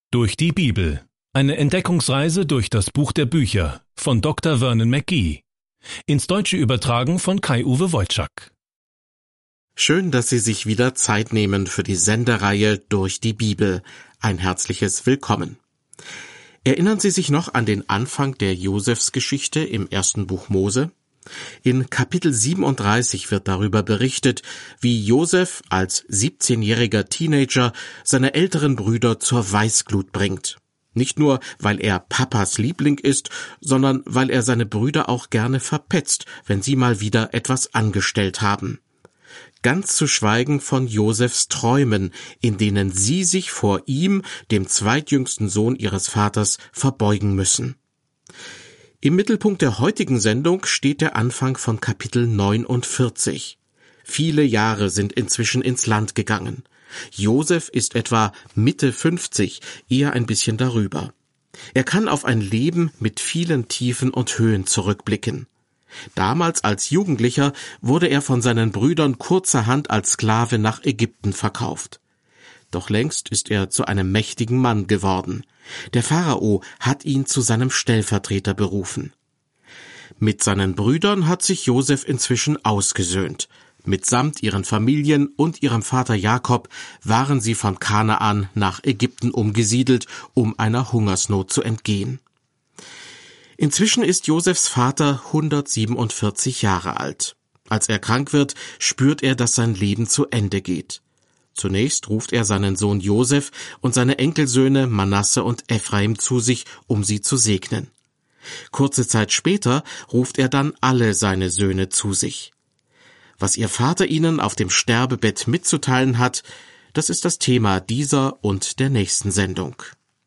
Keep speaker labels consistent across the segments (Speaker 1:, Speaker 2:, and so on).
Speaker 1: Durch die Bibel. Eine Entdeckungsreise durch das Buch der Bücher von Dr. Vernon McGee. Ins Deutsche übertragen von Kai-Uwe Wojczak.
Speaker 2: Schön, dass Sie sich wieder Zeit nehmen für die Sendereihe Durch die Bibel. Ein herzliches Willkommen. Erinnern Sie sich noch an den Anfang der Josefsgeschichte im ersten Buch Mose? In Kapitel 37 wird darüber berichtet, wie Josef als 17-jähriger Teenager seine älteren Brüder zur Weißglut bringt. Nicht nur, weil er Papas Liebling ist, sondern weil er seine Brüder auch gerne verpetzt, wenn sie mal wieder etwas angestellt haben. Ganz zu schweigen von Josefs Träumen, in denen sie sich vor ihm, dem zweitjüngsten Sohn ihres Vaters, verbeugen müssen. Im Mittelpunkt der heutigen Sendung steht der Anfang von Kapitel 49. Viele Jahre sind inzwischen ins Land gegangen. Josef ist etwa Mitte 50, eher ein bisschen darüber. Er kann auf ein Leben mit vielen Tiefen und Höhen zurückblicken. Damals als Jugendlicher wurde er von seinen Brüdern kurzerhand als Sklave nach Ägypten verkauft. Doch längst ist er zu einem mächtigen Mann geworden. Der Pharao hat ihn zu seinem Stellvertreter berufen. Mit seinen Brüdern hat sich Josef inzwischen ausgesöhnt. Mitsamt ihren Familien und ihrem Vater Jakob waren sie von Kanaan nach Ägypten umgesiedelt, um einer Hungersnot zu entgehen. Inzwischen ist Josefs Vater 147 Jahre alt. Als er krank wird, spürt er, dass sein Leben zu Ende geht. Zunächst ruft er seinen Sohn Josef und seine Enkelsöhne Manasse und Ephraim zu sich, um sie zu segnen. Kurze Zeit später ruft er dann alle seine Söhne zu sich. Was ihr Vater ihnen auf dem Sterbebett mitzuteilen hat, das ist das Thema dieser und der nächsten Sendung.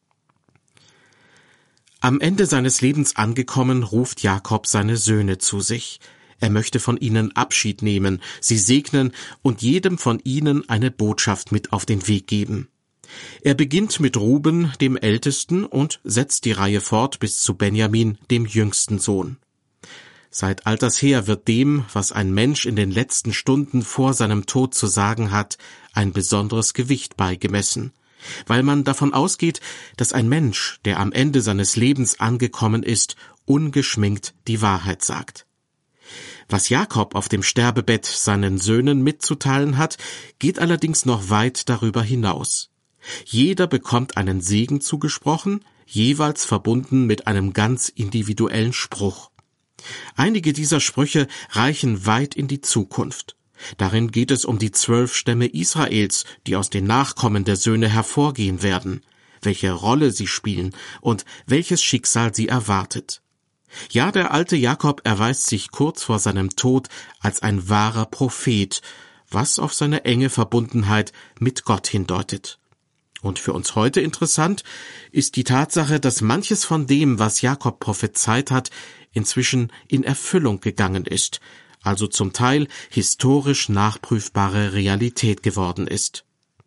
Speaker 2: Am Ende seines Lebens angekommen, ruft Jakob seine Söhne zu sich. Er möchte von ihnen Abschied nehmen, sie segnen und jedem von ihnen eine Botschaft mit auf den Weg geben. Er beginnt mit Ruben, dem Ältesten, und setzt die Reihe fort bis zu Benjamin, dem jüngsten Sohn. Seit alters her wird dem, was ein Mensch in den letzten Stunden vor seinem Tod zu sagen hat, ein besonderes Gewicht beigemessen, weil man davon ausgeht, dass ein Mensch, der am Ende seines Lebens angekommen ist, ungeschminkt die Wahrheit sagt. Was Jakob auf dem Sterbebett seinen Söhnen mitzuteilen hat, geht allerdings noch weit darüber hinaus. Jeder bekommt einen Segen zugesprochen, jeweils verbunden mit einem ganz individuellen Spruch. Einige dieser Sprüche reichen weit in die Zukunft. Darin geht es um die 12 Stämme Israels, die aus den Nachkommen der Söhne hervorgehen werden, welche Rolle sie spielen und welches Schicksal sie erwartet. Ja, der alte Jakob erweist sich kurz vor seinem Tod als ein wahrer Prophet, was auf seine enge Verbundenheit mit Gott hindeutet. Und für uns heute interessant ist die Tatsache, dass manches von dem, was Jakob prophezeit hat, inzwischen in Erfüllung gegangen ist, also zum Teil historisch nachprüfbare Realität geworden ist.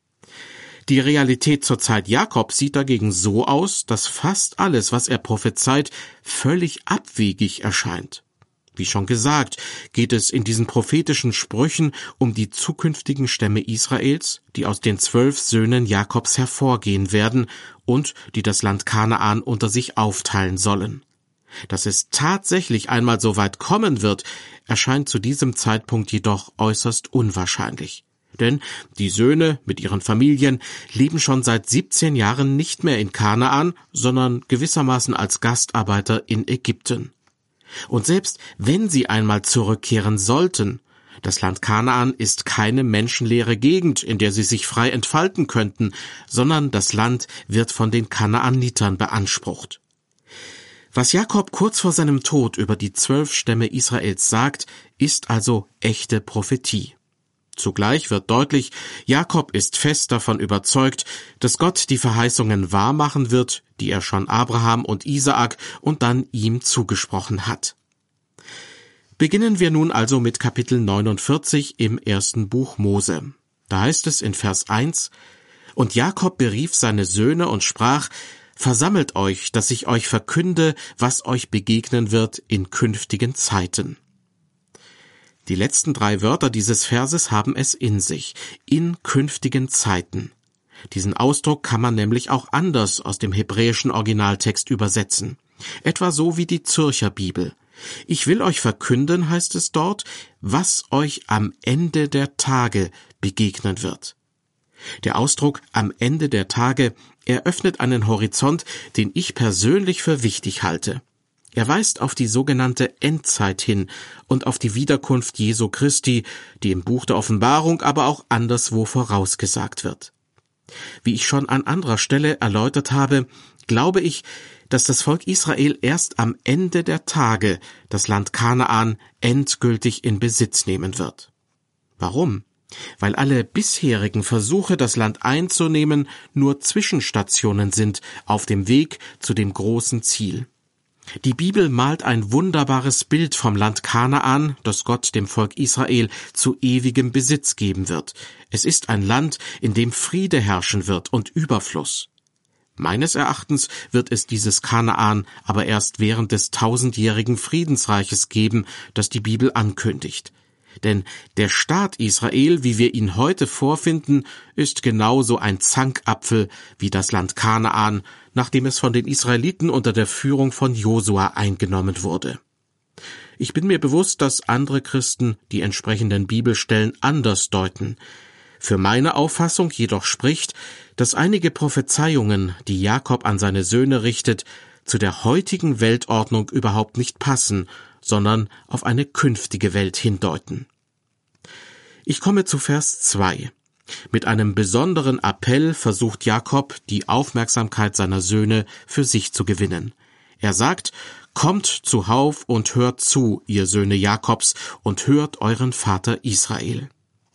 Speaker 2: Die Realität zur Zeit Jakobs sieht dagegen so aus, dass fast alles, was er prophezeit, völlig abwegig erscheint. Wie schon gesagt, geht es in diesen prophetischen Sprüchen um die zukünftigen Stämme Israels, die aus den 12 Söhnen Jakobs hervorgehen werden und die das Land Kanaan unter sich aufteilen sollen. Dass es tatsächlich einmal so weit kommen wird, erscheint zu diesem Zeitpunkt jedoch äußerst unwahrscheinlich. Denn die Söhne mit ihren Familien leben schon seit 17 Jahren nicht mehr in Kanaan, sondern gewissermaßen als Gastarbeiter in Ägypten. Und selbst wenn sie einmal zurückkehren sollten, das Land Kanaan ist keine menschenleere Gegend, in der sie sich frei entfalten könnten, sondern das Land wird von den Kanaanitern beansprucht. Was Jakob kurz vor seinem Tod über die 12 Stämme Israels sagt, ist also echte Prophetie. Zugleich wird deutlich, Jakob ist fest davon überzeugt, dass Gott die Verheißungen wahrmachen wird, die er schon Abraham und Isaak und dann ihm zugesprochen hat. Beginnen wir nun also mit Kapitel 49 im ersten Buch Mose. Da heißt es in Vers 1: Und Jakob berief seine Söhne und sprach: Versammelt euch, dass ich euch verkünde, was euch begegnen wird in künftigen Zeiten. Die letzten 3 Wörter dieses Verses haben es in sich: in künftigen Zeiten. Diesen Ausdruck kann man nämlich auch anders aus dem hebräischen Originaltext übersetzen. Etwa so wie die Zürcher Bibel. Ich will euch verkünden, heißt es dort, was euch am Ende der Tage begegnen wird. Der Ausdruck am Ende der Tage eröffnet einen Horizont, den ich persönlich für wichtig halte. Er weist auf die sogenannte Endzeit hin und auf die Wiederkunft Jesu Christi, die im Buch der Offenbarung, aber auch anderswo vorausgesagt wird. Wie ich schon an anderer Stelle erläutert habe, glaube ich, dass das Volk Israel erst am Ende der Tage das Land Kanaan endgültig in Besitz nehmen wird. Warum? Weil alle bisherigen Versuche, das Land einzunehmen, nur Zwischenstationen sind auf dem Weg zu dem großen Ziel. Die Bibel malt ein wunderbares Bild vom Land Kanaan, das Gott dem Volk Israel zu ewigem Besitz geben wird. Es ist ein Land, in dem Friede herrschen wird und Überfluss. Meines Erachtens wird es dieses Kanaan aber erst während des 1000-jährigen Friedensreiches geben, das die Bibel ankündigt. Denn der Staat Israel, wie wir ihn heute vorfinden, ist genauso ein Zankapfel wie das Land Kanaan, nachdem es von den Israeliten unter der Führung von Josua eingenommen wurde. Ich bin mir bewusst, dass andere Christen die entsprechenden Bibelstellen anders deuten. Für meine Auffassung jedoch spricht, dass einige Prophezeiungen, die Jakob an seine Söhne richtet, zu der heutigen Weltordnung überhaupt nicht passen, sondern auf eine künftige Welt hindeuten. Ich komme zu Vers 2. Mit einem besonderen Appell versucht Jakob, die Aufmerksamkeit seiner Söhne für sich zu gewinnen. Er sagt, »Kommt zuhauf und hört zu, ihr Söhne Jakobs, und hört euren Vater Israel.«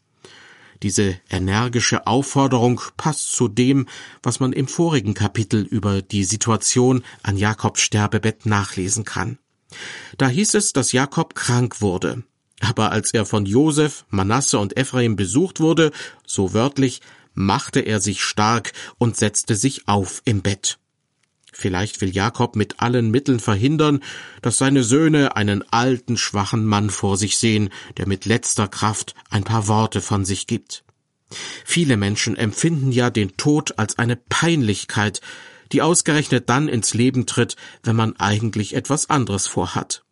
Speaker 2: Diese energische Aufforderung passt zu dem, was man im vorigen Kapitel über die Situation an Jakobs Sterbebett nachlesen kann. Da hieß es, dass Jakob krank wurde. Aber als er von Josef, Manasse und Ephraim besucht wurde, so wörtlich, machte er sich stark und setzte sich auf im Bett. Vielleicht will Jakob mit allen Mitteln verhindern, dass seine Söhne einen alten, schwachen Mann vor sich sehen, der mit letzter Kraft ein paar Worte von sich gibt. Viele Menschen empfinden ja den Tod als eine Peinlichkeit, die ausgerechnet dann ins Leben tritt, wenn man eigentlich etwas anderes vorhat.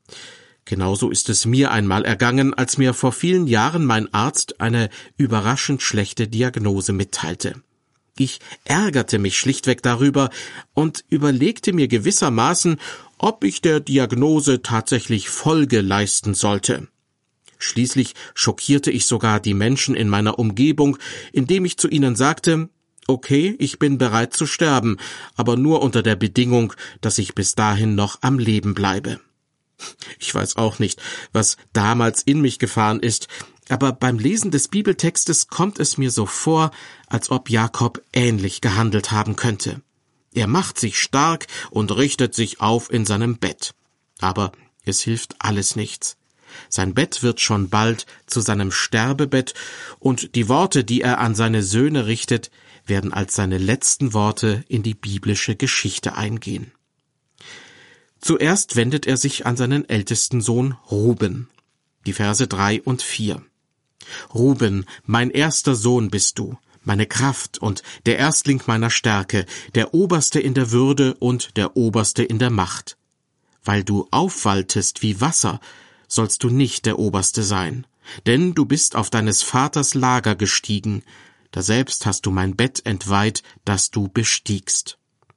Speaker 2: Genauso ist es mir einmal ergangen, als mir vor vielen Jahren mein Arzt eine überraschend schlechte Diagnose mitteilte. Ich ärgerte mich schlichtweg darüber und überlegte mir gewissermaßen, ob ich der Diagnose tatsächlich Folge leisten sollte. Schließlich schockierte ich sogar die Menschen in meiner Umgebung, indem ich zu ihnen sagte, okay, ich bin bereit zu sterben, aber nur unter der Bedingung, dass ich bis dahin noch am Leben bleibe. Ich weiß auch nicht, was damals in mich gefahren ist, aber beim Lesen des Bibeltextes kommt es mir so vor, als ob Jakob ähnlich gehandelt haben könnte. Er macht sich stark und richtet sich auf in seinem Bett. Aber es hilft alles nichts. Sein Bett wird schon bald zu seinem Sterbebett, und die Worte, die er an seine Söhne richtet, werden als seine letzten Worte in die biblische Geschichte eingehen. Zuerst wendet er sich an seinen ältesten Sohn Ruben. Die Verse 3 und 4. Ruben, mein erster Sohn bist du, meine Kraft und der Erstling meiner Stärke, der Oberste in der Würde und der Oberste in der Macht. Weil du aufwaltest wie Wasser, sollst du nicht der Oberste sein, denn du bist auf deines Vaters Lager gestiegen, daselbst hast du mein Bett entweiht, das du bestiegst.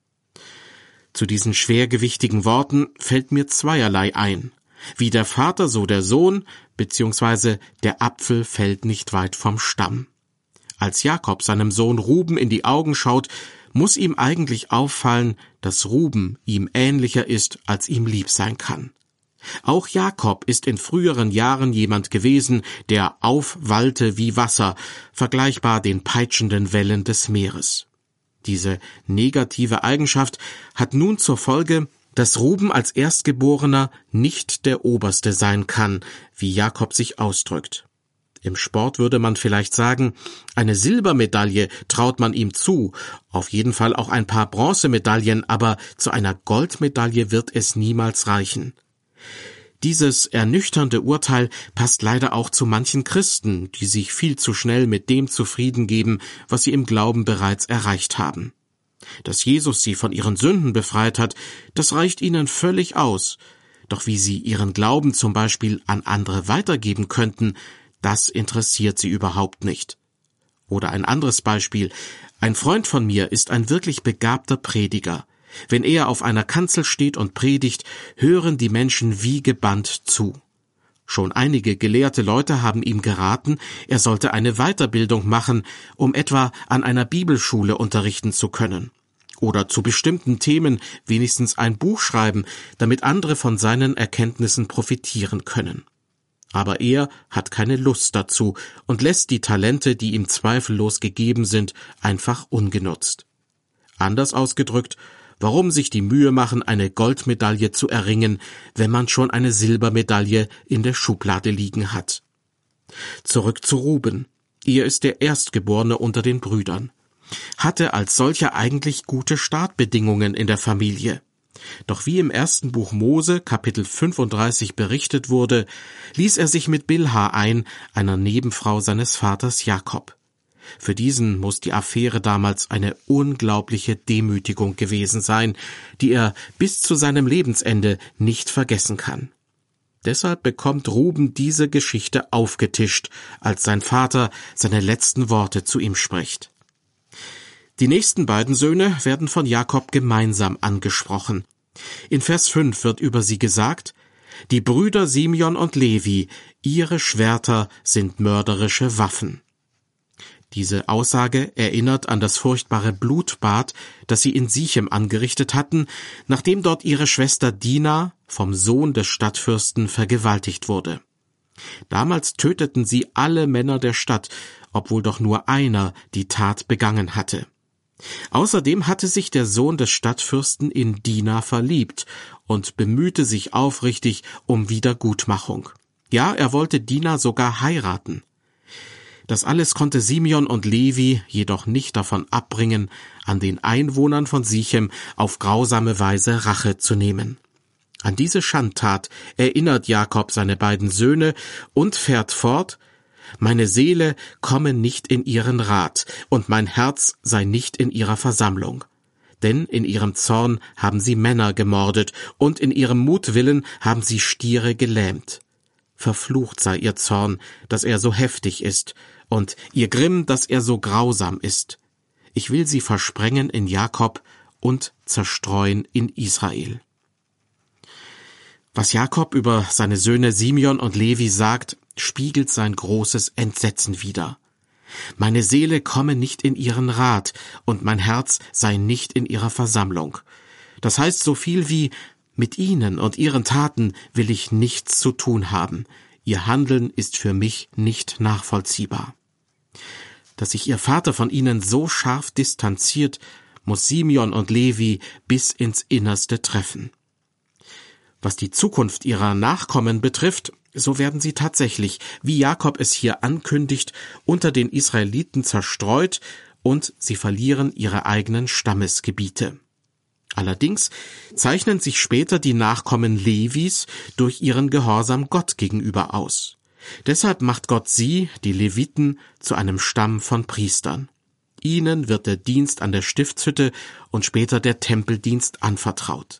Speaker 2: Zu diesen schwergewichtigen Worten fällt mir zweierlei ein. Wie der Vater, so der Sohn, beziehungsweise der Apfel fällt nicht weit vom Stamm. Als Jakob seinem Sohn Ruben in die Augen schaut, muss ihm eigentlich auffallen, dass Ruben ihm ähnlicher ist, als ihm lieb sein kann. Auch Jakob ist in früheren Jahren jemand gewesen, der aufwallte wie Wasser, vergleichbar den peitschenden Wellen des Meeres. Diese negative Eigenschaft hat nun zur Folge, dass Ruben als Erstgeborener nicht der Oberste sein kann, wie Jakob sich ausdrückt. Im Sport würde man vielleicht sagen, eine Silbermedaille traut man ihm zu, auf jeden Fall auch ein paar Bronzemedaillen, aber zu einer Goldmedaille wird es niemals reichen. Dieses ernüchternde Urteil passt leider auch zu manchen Christen, die sich viel zu schnell mit dem zufrieden geben, was sie im Glauben bereits erreicht haben. Dass Jesus sie von ihren Sünden befreit hat, das reicht ihnen völlig aus. Doch wie sie ihren Glauben zum Beispiel an andere weitergeben könnten, das interessiert sie überhaupt nicht. Oder ein anderes Beispiel. Ein Freund von mir ist ein wirklich begabter Prediger. Wenn er auf einer Kanzel steht und predigt, hören die Menschen wie gebannt zu. Schon einige gelehrte Leute haben ihm geraten, er sollte eine Weiterbildung machen, um etwa an einer Bibelschule unterrichten zu können. Oder zu bestimmten Themen wenigstens ein Buch schreiben, damit andere von seinen Erkenntnissen profitieren können. Aber er hat keine Lust dazu und lässt die Talente, die ihm zweifellos gegeben sind, einfach ungenutzt. Anders ausgedrückt, warum sich die Mühe machen, eine Goldmedaille zu erringen, wenn man schon eine Silbermedaille in der Schublade liegen hat? Zurück zu Ruben. Er ist der Erstgeborene unter den Brüdern. Hatte als solcher eigentlich gute Startbedingungen in der Familie. Doch wie im ersten Buch Mose, Kapitel 35 berichtet wurde, ließ er sich mit Bilha ein, einer Nebenfrau seines Vaters Jakob. Für diesen muss die Affäre damals eine unglaubliche Demütigung gewesen sein, die er bis zu seinem Lebensende nicht vergessen kann. Deshalb bekommt Ruben diese Geschichte aufgetischt, als sein Vater seine letzten Worte zu ihm spricht. Die nächsten beiden Söhne werden von Jakob gemeinsam angesprochen. In Vers 5 wird über sie gesagt: Die Brüder Simeon und Levi, ihre Schwerter sind mörderische Waffen. Diese Aussage erinnert an das furchtbare Blutbad, das sie in Sichem angerichtet hatten, nachdem dort ihre Schwester Dina vom Sohn des Stadtfürsten vergewaltigt wurde. Damals töteten sie alle Männer der Stadt, obwohl doch nur einer die Tat begangen hatte. Außerdem hatte sich der Sohn des Stadtfürsten in Dina verliebt und bemühte sich aufrichtig um Wiedergutmachung. Ja, er wollte Dina sogar heiraten. Das alles konnte Simeon und Levi jedoch nicht davon abbringen, an den Einwohnern von Sichem auf grausame Weise Rache zu nehmen. An diese Schandtat erinnert Jakob seine beiden Söhne und fährt fort: Meine Seele komme nicht in ihren Rat, und mein Herz sei nicht in ihrer Versammlung. Denn in ihrem Zorn haben sie Männer gemordet, und in ihrem Mutwillen haben sie Stiere gelähmt. Verflucht sei ihr Zorn, dass er so heftig ist, und ihr Grimm, dass er so grausam ist. Ich will sie versprengen in Jakob und zerstreuen in Israel. Was Jakob über seine Söhne Simeon und Levi sagt, spiegelt sein großes Entsetzen wider. Meine Seele komme nicht in ihren Rat, und mein Herz sei nicht in ihrer Versammlung. Das heißt so viel wie: Mit ihnen und ihren Taten will ich nichts zu tun haben. Ihr Handeln ist für mich nicht nachvollziehbar. Dass sich ihr Vater von ihnen so scharf distanziert, muss Simeon und Levi bis ins Innerste treffen. Was die Zukunft ihrer Nachkommen betrifft, so werden sie tatsächlich, wie Jakob es hier ankündigt, unter den Israeliten zerstreut, und sie verlieren ihre eigenen Stammesgebiete. Allerdings zeichnen sich später die Nachkommen Levis durch ihren Gehorsam Gott gegenüber aus. Deshalb macht Gott sie, die Leviten, zu einem Stamm von Priestern. Ihnen wird der Dienst an der Stiftshütte und später der Tempeldienst anvertraut.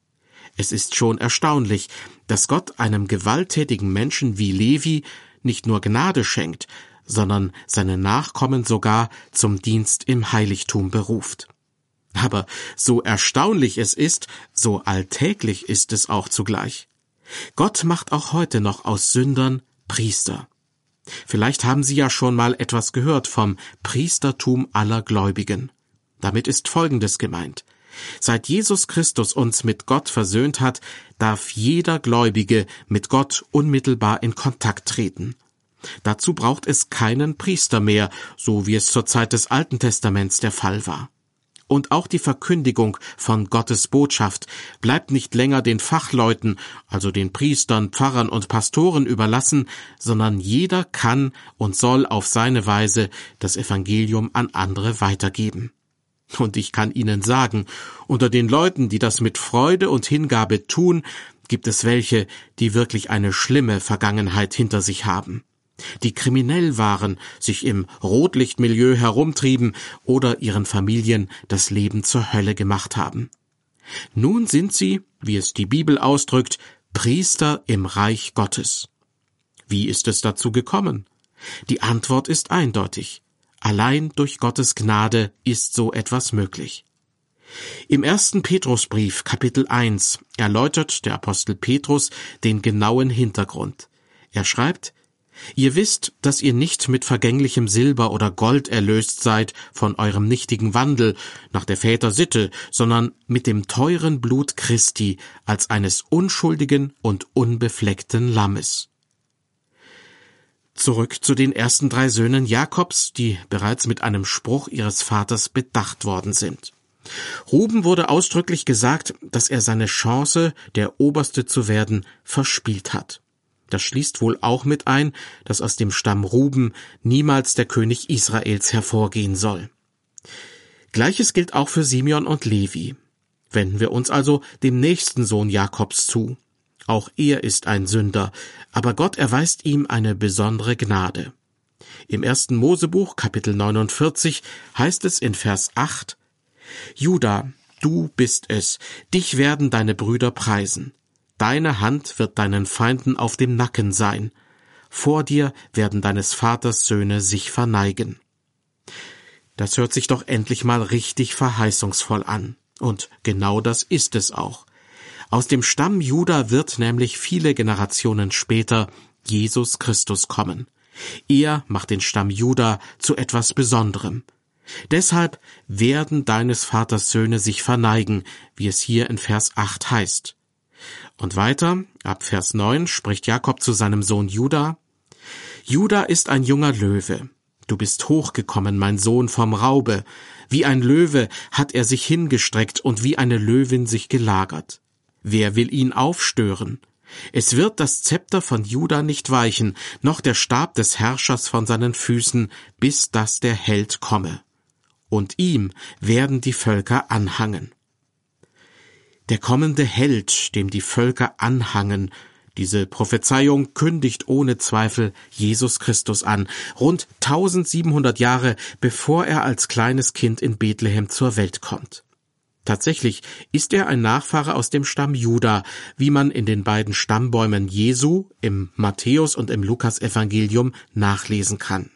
Speaker 2: Es ist schon erstaunlich, dass Gott einem gewalttätigen Menschen wie Levi nicht nur Gnade schenkt, sondern seine Nachkommen sogar zum Dienst im Heiligtum beruft. Aber so erstaunlich es ist, so alltäglich ist es auch zugleich. Gott macht auch heute noch aus Sündern Priester. Vielleicht haben Sie ja schon mal etwas gehört vom Priestertum aller Gläubigen. Damit ist Folgendes gemeint: Seit Jesus Christus uns mit Gott versöhnt hat, darf jeder Gläubige mit Gott unmittelbar in Kontakt treten. Dazu braucht es keinen Priester mehr, so wie es zur Zeit des Alten Testaments der Fall war. Und auch die Verkündigung von Gottes Botschaft bleibt nicht länger den Fachleuten, also den Priestern, Pfarrern und Pastoren überlassen, sondern jeder kann und soll auf seine Weise das Evangelium an andere weitergeben. Und ich kann Ihnen sagen, unter den Leuten, die das mit Freude und Hingabe tun, gibt es welche, die wirklich eine schlimme Vergangenheit hinter sich haben, die kriminell waren, sich im Rotlichtmilieu herumtrieben oder ihren Familien das Leben zur Hölle gemacht haben. Nun sind sie, wie es die Bibel ausdrückt, Priester im Reich Gottes. Wie ist es dazu gekommen? Die Antwort ist eindeutig. Allein durch Gottes Gnade ist so etwas möglich. Im 1. Petrusbrief, Kapitel 1, erläutert der Apostel Petrus den genauen Hintergrund. Er schreibt: Ihr wisst, dass ihr nicht mit vergänglichem Silber oder Gold erlöst seid von eurem nichtigen Wandel nach der Väter Sitte, sondern mit dem teuren Blut Christi als eines unschuldigen und unbefleckten Lammes. Zurück zu den ersten 3 Söhnen Jakobs, die bereits mit einem Spruch ihres Vaters bedacht worden sind. Ruben wurde ausdrücklich gesagt, dass er seine Chance, der Oberste zu werden, verspielt hat. Das schließt wohl auch mit ein, dass aus dem Stamm Ruben niemals der König Israels hervorgehen soll. Gleiches gilt auch für Simeon und Levi. Wenden wir uns also dem nächsten Sohn Jakobs zu. Auch er ist ein Sünder, aber Gott erweist ihm eine besondere Gnade. Im 1. Mosebuch, Kapitel 49, heißt es in Vers 8: Juda, du bist es, dich werden deine Brüder preisen. Deine Hand wird deinen Feinden auf dem Nacken sein. Vor dir werden deines Vaters Söhne sich verneigen. Das hört sich doch endlich mal richtig verheißungsvoll an. Und genau das ist es auch. Aus dem Stamm Juda wird nämlich viele Generationen später Jesus Christus kommen. Er macht den Stamm Juda zu etwas Besonderem. Deshalb werden deines Vaters Söhne sich verneigen, wie es hier in Vers 8 heißt. Und weiter, ab Vers 9, spricht Jakob zu seinem Sohn Juda: Juda ist ein junger Löwe. Du bist hochgekommen, mein Sohn, vom Raube. Wie ein Löwe hat er sich hingestreckt und wie eine Löwin sich gelagert. Wer will ihn aufstören? Es wird das Zepter von Juda nicht weichen, noch der Stab des Herrschers von seinen Füßen, bis dass der Held komme. Und ihm werden die Völker anhangen. Der kommende Held, dem die Völker anhangen, diese Prophezeiung kündigt ohne Zweifel Jesus Christus an, rund 1700 Jahre bevor er als kleines Kind in Bethlehem zur Welt kommt. Tatsächlich ist er ein Nachfahre aus dem Stamm Juda, wie man in den beiden Stammbäumen Jesu im Matthäus- und im Lukas-Evangelium nachlesen kann.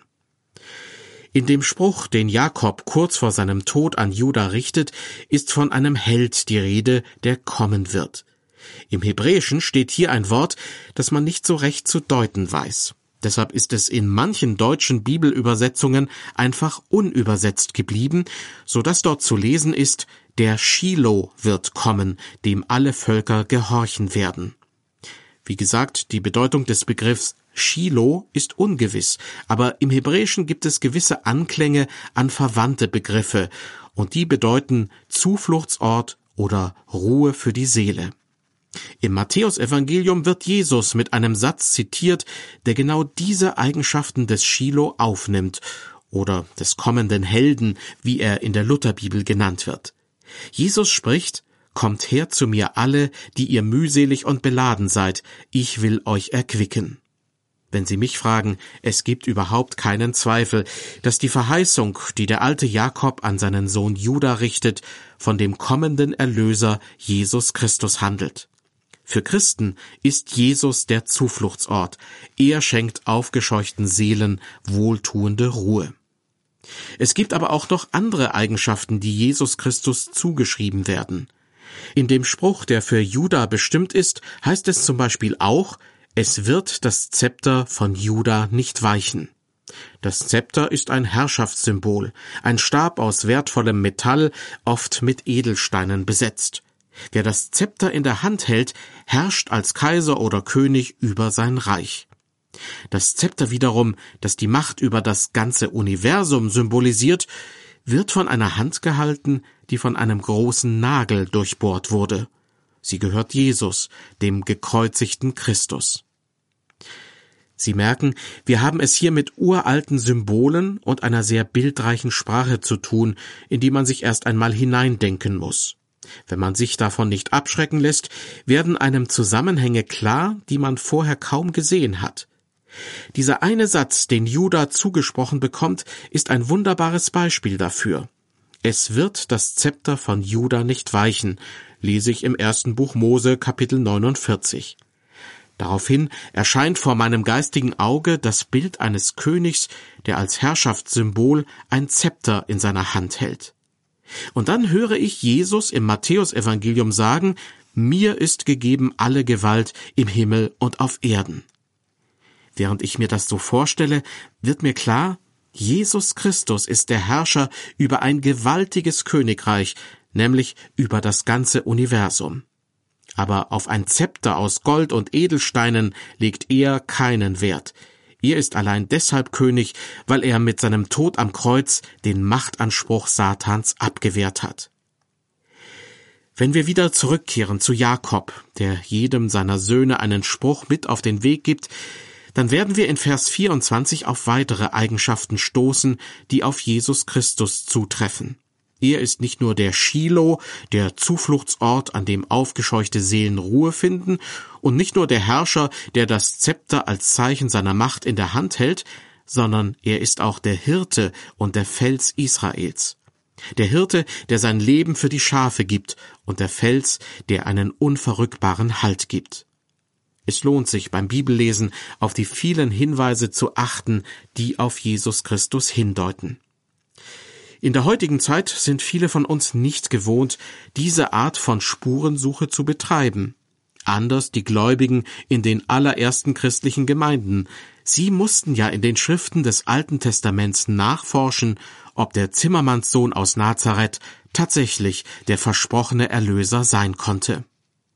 Speaker 2: In dem Spruch, den Jakob kurz vor seinem Tod an Juda richtet, ist von einem Held die Rede, der kommen wird. Im Hebräischen steht hier ein Wort, das man nicht so recht zu deuten weiß. Deshalb ist es in manchen deutschen Bibelübersetzungen einfach unübersetzt geblieben, so dass dort zu lesen ist: Der Schilo wird kommen, dem alle Völker gehorchen werden. Wie gesagt, die Bedeutung des Begriffs Schilo ist ungewiss, aber im Hebräischen gibt es gewisse Anklänge an verwandte Begriffe, und die bedeuten Zufluchtsort oder Ruhe für die Seele. Im Matthäusevangelium wird Jesus mit einem Satz zitiert, der genau diese Eigenschaften des Schilo aufnimmt, oder des kommenden Helden, wie er in der Lutherbibel genannt wird. Jesus spricht: Kommt her zu mir alle, die ihr mühselig und beladen seid, ich will euch erquicken. Wenn Sie mich fragen, es gibt überhaupt keinen Zweifel, dass die Verheißung, die der alte Jakob an seinen Sohn Juda richtet, von dem kommenden Erlöser Jesus Christus handelt. Für Christen ist Jesus der Zufluchtsort. Er schenkt aufgescheuchten Seelen wohltuende Ruhe. Es gibt aber auch noch andere Eigenschaften, die Jesus Christus zugeschrieben werden. In dem Spruch, der für Juda bestimmt ist, heißt es zum Beispiel auch: Es wird das Zepter von Juda nicht weichen. Das Zepter ist ein Herrschaftssymbol, ein Stab aus wertvollem Metall, oft mit Edelsteinen besetzt. Wer das Zepter in der Hand hält, herrscht als Kaiser oder König über sein Reich. Das Zepter wiederum, das die Macht über das ganze Universum symbolisiert, wird von einer Hand gehalten, die von einem großen Nagel durchbohrt wurde. Sie gehört Jesus, dem gekreuzigten Christus. Sie merken, wir haben es hier mit uralten Symbolen und einer sehr bildreichen Sprache zu tun, in die man sich erst einmal hineindenken muss. wenn man sich davon nicht abschrecken lässt, werden einem Zusammenhänge klar, die man vorher kaum gesehen hat. Dieser eine Satz, den Juda zugesprochen bekommt, ist ein wunderbares Beispiel dafür. Es wird das Zepter von Juda nicht weichen, lese ich im 1. Buch Mose, Kapitel 49. Daraufhin erscheint vor meinem geistigen Auge das Bild eines Königs, der als Herrschaftssymbol ein Zepter in seiner Hand hält. Und dann höre ich Jesus im Matthäusevangelium sagen, mir ist gegeben alle Gewalt im Himmel und auf Erden. Während ich mir das so vorstelle, wird mir klar, Jesus Christus ist der Herrscher über ein gewaltiges Königreich, nämlich über das ganze Universum. Aber auf ein Zepter aus Gold und Edelsteinen legt er keinen Wert. Er ist allein deshalb König, weil er mit seinem Tod am Kreuz den Machtanspruch Satans abgewehrt hat. Wenn wir wieder zurückkehren zu Jakob, der jedem seiner Söhne einen Spruch mit auf den Weg gibt, dann werden wir in Vers 24 auf weitere Eigenschaften stoßen, die auf Jesus Christus zutreffen. Er ist nicht nur der Schilo, der Zufluchtsort, an dem aufgescheuchte Seelen Ruhe finden, und nicht nur der Herrscher, der das Zepter als Zeichen seiner Macht in der Hand hält, sondern er ist auch der Hirte und der Fels Israels. Der Hirte, der sein Leben für die Schafe gibt, und der Fels, der einen unverrückbaren Halt gibt. Es lohnt sich beim Bibellesen auf die vielen Hinweise zu achten, die auf Jesus Christus hindeuten. In der heutigen Zeit sind viele von uns nicht gewohnt, diese Art von Spurensuche zu betreiben. Anders die Gläubigen in den allerersten christlichen Gemeinden. Sie mussten ja in den Schriften des Alten Testaments nachforschen, ob der Zimmermannssohn aus Nazareth tatsächlich der versprochene Erlöser sein konnte.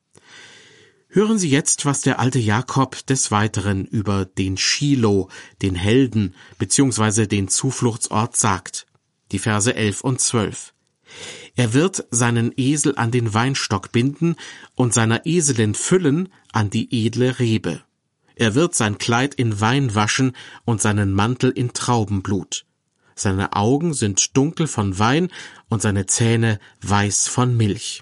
Speaker 2: Hören Sie jetzt, was der alte Jakob des Weiteren über den Schilo, den Helden bzw. den Zufluchtsort sagt. Die Verse 11 und 12. Er wird seinen Esel an den Weinstock binden und seiner Eselin Füllen an die edle Rebe. Er wird sein Kleid in Wein waschen und seinen Mantel in Traubenblut. Seine Augen sind dunkel von Wein und seine Zähne weiß von Milch.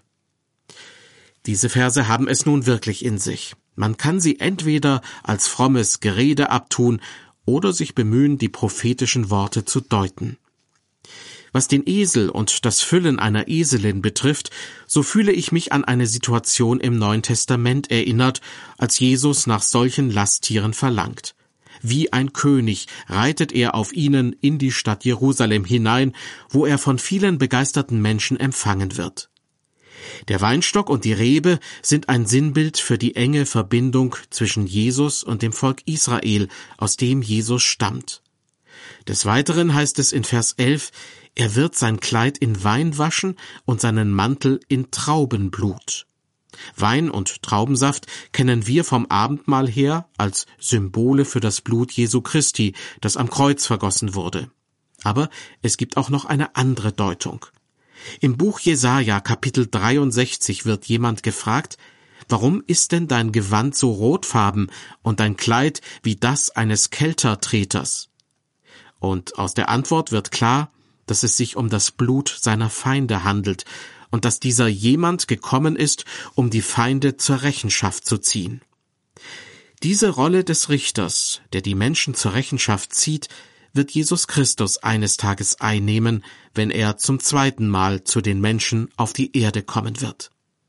Speaker 2: Diese Verse haben es nun wirklich in sich. Man kann sie entweder als frommes Gerede abtun oder sich bemühen, die prophetischen Worte zu deuten. Was den Esel und das Füllen einer Eselin betrifft, so fühle ich mich an eine Situation im Neuen Testament erinnert, als Jesus nach solchen Lasttieren verlangt. Wie ein König reitet er auf ihnen in die Stadt Jerusalem hinein, wo er von vielen begeisterten Menschen empfangen wird. Der Weinstock und die Rebe sind ein Sinnbild für die enge Verbindung zwischen Jesus und dem Volk Israel, aus dem Jesus stammt. Des Weiteren heißt es in Vers 11, er wird sein Kleid in Wein waschen und seinen Mantel in Traubenblut. Wein und Traubensaft kennen wir vom Abendmahl her als Symbole für das Blut Jesu Christi, das am Kreuz vergossen wurde. Aber es gibt auch noch eine andere Deutung. Im Buch Jesaja, Kapitel 63, wird jemand gefragt, warum ist denn dein Gewand so rotfarben und dein Kleid wie das eines Keltertreters? Und aus der Antwort wird klar, dass es sich um das Blut seiner Feinde handelt und dass dieser jemand gekommen ist, um die Feinde zur Rechenschaft zu ziehen. Diese Rolle des Richters, der die Menschen zur Rechenschaft zieht, wird Jesus Christus eines Tages einnehmen, wenn er zum zweiten Mal zu den Menschen auf die Erde kommen wird.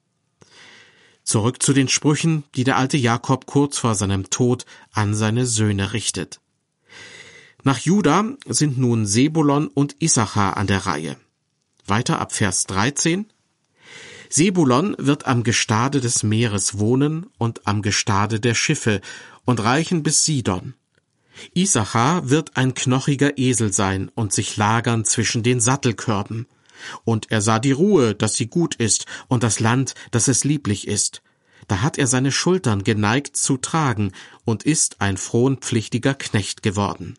Speaker 2: Zurück zu den Sprüchen, die der alte Jakob kurz vor seinem Tod an seine Söhne richtet. Nach Juda sind nun Sebulon und Issachar an der Reihe. Weiter ab Vers 13. Sebulon wird am Gestade des Meeres wohnen und am Gestade der Schiffe und reichen bis Sidon. Issachar wird ein knochiger Esel sein und sich lagern zwischen den Sattelkörben. Und er sah die Ruhe, dass sie gut ist, und das Land, dass es lieblich ist. Da hat er seine Schultern geneigt zu tragen und ist ein fronpflichtiger Knecht geworden.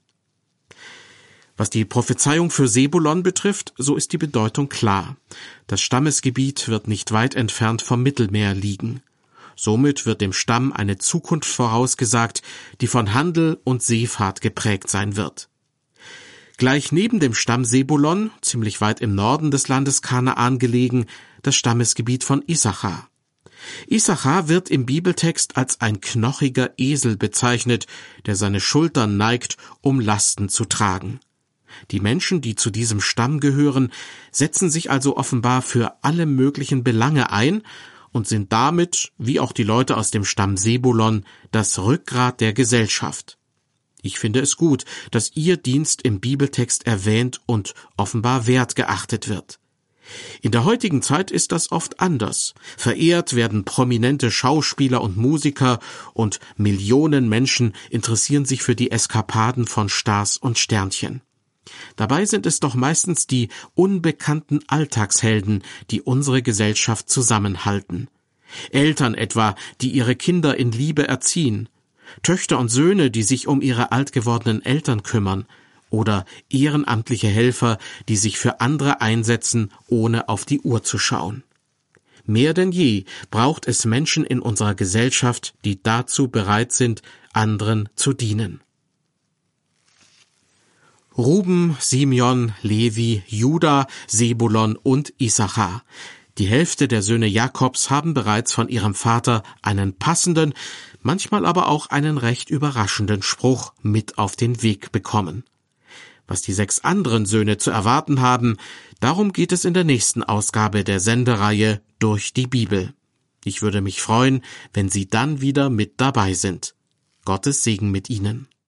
Speaker 2: Was die Prophezeiung für Sebulon betrifft, so ist die Bedeutung klar. Das Stammesgebiet wird nicht weit entfernt vom Mittelmeer liegen. Somit wird dem Stamm eine Zukunft vorausgesagt, die von Handel und Seefahrt geprägt sein wird. Gleich neben dem Stamm Sebulon, ziemlich weit im Norden des Landes Kanaan gelegen, das Stammesgebiet von Issachar. Issachar wird im Bibeltext als ein knochiger Esel bezeichnet, der seine Schultern neigt, um Lasten zu tragen. Die Menschen, die zu diesem Stamm gehören, setzen sich also offenbar für alle möglichen Belange ein und sind damit, wie auch die Leute aus dem Stamm Sebulon, das Rückgrat der Gesellschaft. Ich finde es gut, dass ihr Dienst im Bibeltext erwähnt und offenbar wertgeachtet wird. In der heutigen Zeit ist das oft anders. Verehrt werden prominente Schauspieler und Musiker und Millionen Menschen interessieren sich für die Eskapaden von Stars und Sternchen. Dabei sind es doch meistens die unbekannten Alltagshelden, die unsere Gesellschaft zusammenhalten. Eltern etwa, die ihre Kinder in Liebe erziehen, Töchter und Söhne, die sich um ihre alt gewordenen Eltern kümmern, oder ehrenamtliche Helfer, die sich für andere einsetzen, ohne auf die Uhr zu schauen. Mehr denn je braucht es Menschen in unserer Gesellschaft, die dazu bereit sind, anderen zu dienen. Ruben, Simeon, Levi, Juda, Sebulon und Issachar. Die Hälfte der Söhne Jakobs haben bereits von ihrem Vater einen passenden, manchmal aber auch einen recht überraschenden Spruch mit auf den Weg bekommen. Was die 6 anderen Söhne zu erwarten haben, darum geht es in der nächsten Ausgabe der Sendereihe Durch die Bibel. Ich würde mich freuen, wenn Sie dann wieder mit dabei sind. Gottes Segen mit Ihnen.